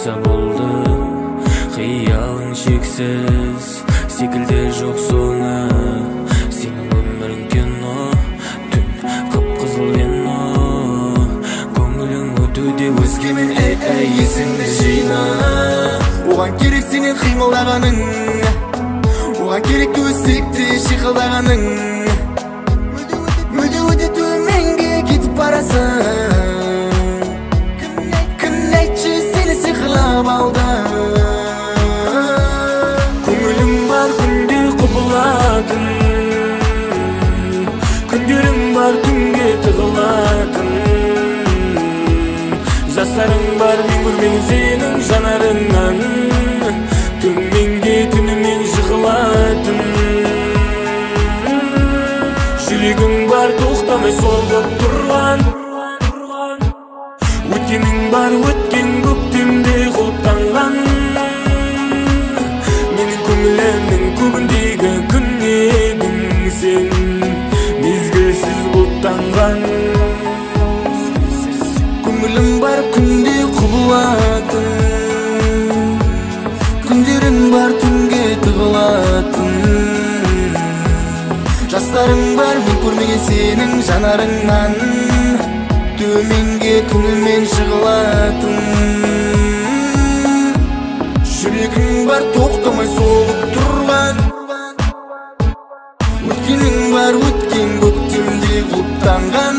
болса болды, қиялың шексіз, секілді жоқ соңы. Сенің өмірің кино, түн қып-қызыл ено, көңілің өтуде өзгемен, әй есіңді жина. Оған керек сенен қимылдағаның, оған керек өсекте шиқылдағаның. Мүлде өте төменге кетіп барасың, кім айтшы сені сиқырлап алды. Көңілің бар күнде құбылатын, күндерің бар түнге тығылатын. Жастарың бар мен көрген сенің жанарыңнан, төменге түнімен жығылатын. Жүрегің бар тоқтамай соғып тұрған, өткенің бар өткен көктемде құлыптанған. Менің көңілімнің көгіндегі күн едің сен, мезгілсіз бұлттанған. Көңілім бар күнде құбылатын, күндерің бар түнге тығылатын. Жастарың бар мен көрмеген сенің жанарыңнан, төменге күнімен жығылатын. Жүрегің бар тоқтамай соғып тұрған, өткенің бар өткен көктемде құлыптанған.